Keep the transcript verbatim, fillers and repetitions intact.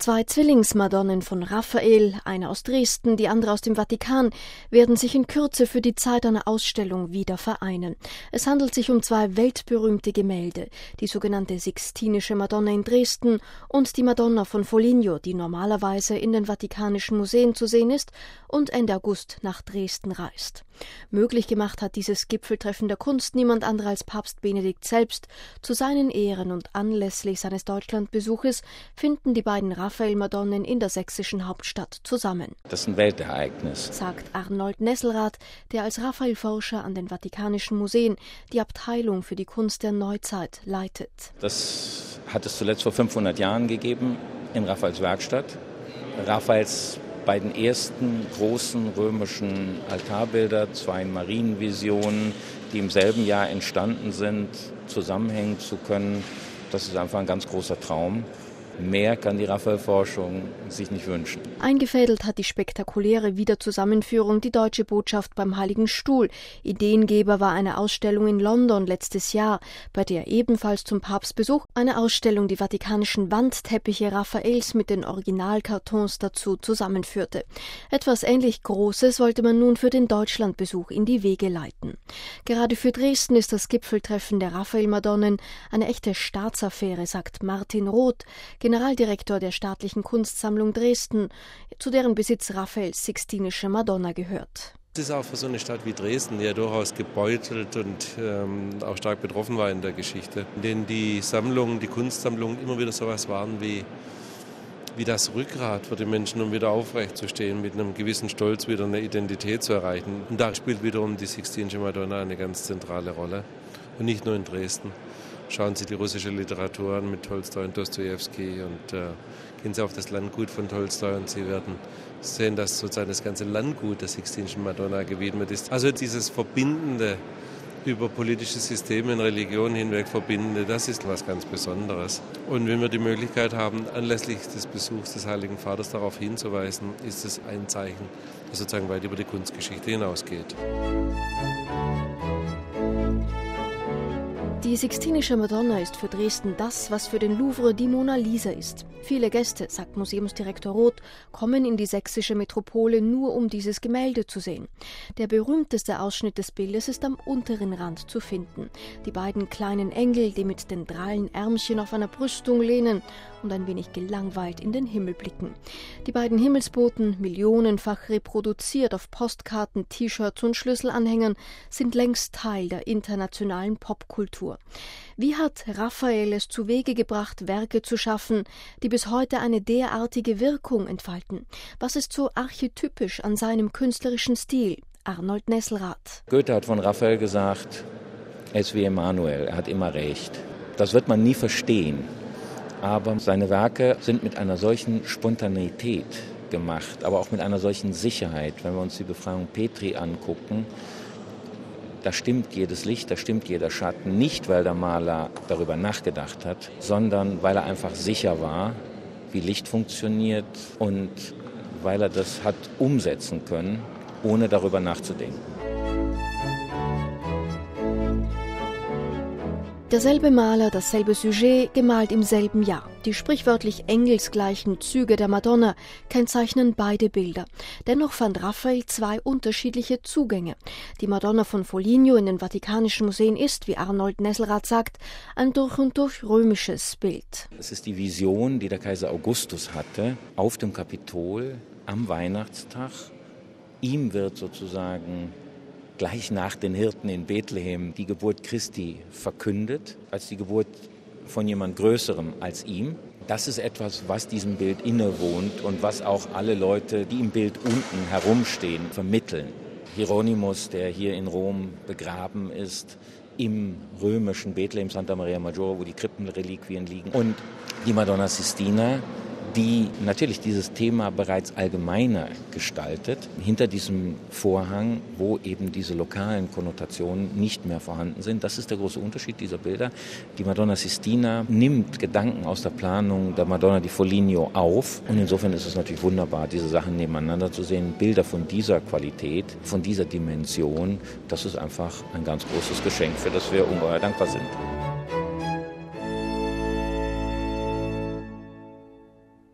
Zwei Zwillingsmadonnen von Raphael, eine aus Dresden, die andere aus dem Vatikan, werden sich in Kürze für die Zeit einer Ausstellung wieder vereinen. Es handelt sich um zwei weltberühmte Gemälde, die sogenannte Sixtinische Madonna in Dresden und die Madonna von Foligno, die normalerweise in den Vatikanischen Museen zu sehen ist und Ende August nach Dresden reist. Möglich gemacht hat dieses Gipfeltreffen der Kunst niemand anderer als Papst Benedikt selbst. Zu seinen Ehren und anlässlich seines Deutschlandbesuches finden die beiden Raphael-Madonnen in der sächsischen Hauptstadt zusammen. Das ist ein Weltereignis, sagt Arnold Nesselrath, der als Raphael-Forscher an den Vatikanischen Museen die Abteilung für die Kunst der Neuzeit leitet. Das hat es zuletzt vor fünfhundert Jahren gegeben in Raphaels Werkstatt. Raphaels beiden ersten großen römischen Altarbilder, zwei Marienvisionen, die im selben Jahr entstanden sind, zusammenhängen zu können, das ist einfach ein ganz großer Traum. Mehr kann die Raphael-Forschung sich nicht wünschen. Eingefädelt hat die spektakuläre Wiederzusammenführung die Deutsche Botschaft beim Heiligen Stuhl. Ideengeber war eine Ausstellung in London letztes Jahr, bei der ebenfalls zum Papstbesuch eine Ausstellung die vatikanischen Wandteppiche Raphaels mit den Originalkartons dazu zusammenführte. Etwas ähnlich Großes wollte man nun für den Deutschlandbesuch in die Wege leiten. Gerade für Dresden ist das Gipfeltreffen der Raphael-Madonnen eine echte Staatsaffäre, sagt Martin Roth, Generaldirektor der Staatlichen Kunstsammlung Dresden, zu deren Besitz Raphaels Sixtinische Madonna gehört. Es ist auch für so eine Stadt wie Dresden, die ja durchaus gebeutelt und ähm, auch stark betroffen war in der Geschichte, in denen die Sammlungen, die Kunstsammlungen immer wieder sowas waren wie, wie das Rückgrat für die Menschen, um wieder aufrechtzustehen, mit einem gewissen Stolz wieder eine Identität zu erreichen. Und da spielt wiederum die Sixtinische Madonna eine ganz zentrale Rolle. Und nicht nur in Dresden. Schauen Sie die russische Literatur an mit Tolstoi und Dostojewski und äh, gehen Sie auf das Landgut von Tolstoi und Sie werden sehen, dass sozusagen das ganze Landgut der Sixtinischen Madonna gewidmet ist. Also dieses Verbindende, über politische Systeme und Religionen hinweg verbindende, das ist was ganz Besonderes. Und wenn wir die Möglichkeit haben, anlässlich des Besuchs des Heiligen Vaters darauf hinzuweisen, ist es ein Zeichen, das sozusagen weit über die Kunstgeschichte hinausgeht. Die Sixtinische Madonna ist für Dresden das, was für den Louvre die Mona Lisa ist. Viele Gäste, sagt Museumsdirektor Roth, kommen in die sächsische Metropole nur, um dieses Gemälde zu sehen. Der berühmteste Ausschnitt des Bildes ist am unteren Rand zu finden. Die beiden kleinen Engel, die mit den drallen Ärmchen auf einer Brüstung lehnen und ein wenig gelangweilt in den Himmel blicken. Die beiden Himmelsboten, millionenfach reproduziert auf Postkarten, T-Shirts und Schlüsselanhängern, sind längst Teil der internationalen Popkultur. Wie hat Raphael es zu Wege gebracht, Werke zu schaffen, die bis heute eine derartige Wirkung entfalten? Was ist so archetypisch an seinem künstlerischen Stil? Arnold Nesselrath. Goethe hat von Raphael gesagt, er ist wie Emanuel, er hat immer recht. Das wird man nie verstehen, aber seine Werke sind mit einer solchen Spontaneität gemacht, aber auch mit einer solchen Sicherheit. Wenn wir uns die Befreiung Petri angucken, da stimmt jedes Licht, da stimmt jeder Schatten, nicht weil der Maler darüber nachgedacht hat, sondern weil er einfach sicher war, wie Licht funktioniert und weil er das hat umsetzen können, ohne darüber nachzudenken. Derselbe Maler, dasselbe Sujet, gemalt im selben Jahr. Die sprichwörtlich engelsgleichen Züge der Madonna kennzeichnen beide Bilder. Dennoch fand Raphael zwei unterschiedliche Zugänge. Die Madonna von Foligno in den Vatikanischen Museen ist, wie Arnold Nesselrath sagt, ein durch und durch römisches Bild. Es ist die Vision, die der Kaiser Augustus hatte, auf dem Kapitol am Weihnachtstag. Ihm wird sozusagen gleich nach den Hirten in Bethlehem die Geburt Christi verkündet, als die Geburt von jemand Größerem als ihm. Das ist etwas, was diesem Bild innewohnt und was auch alle Leute, die im Bild unten herumstehen, vermitteln. Hieronymus, der hier in Rom begraben ist, im römischen Bethlehem, Santa Maria Maggiore, wo die Krippenreliquien liegen. Und die Madonna Sistina, die natürlich dieses Thema bereits allgemeiner gestaltet, hinter diesem Vorhang, wo eben diese lokalen Konnotationen nicht mehr vorhanden sind. Das ist der große Unterschied dieser Bilder. Die Madonna Sistina nimmt Gedanken aus der Planung der Madonna di Foligno auf und insofern ist es natürlich wunderbar, diese Sachen nebeneinander zu sehen. Bilder von dieser Qualität, von dieser Dimension, das ist einfach ein ganz großes Geschenk, für das wir ungeheuer dankbar sind.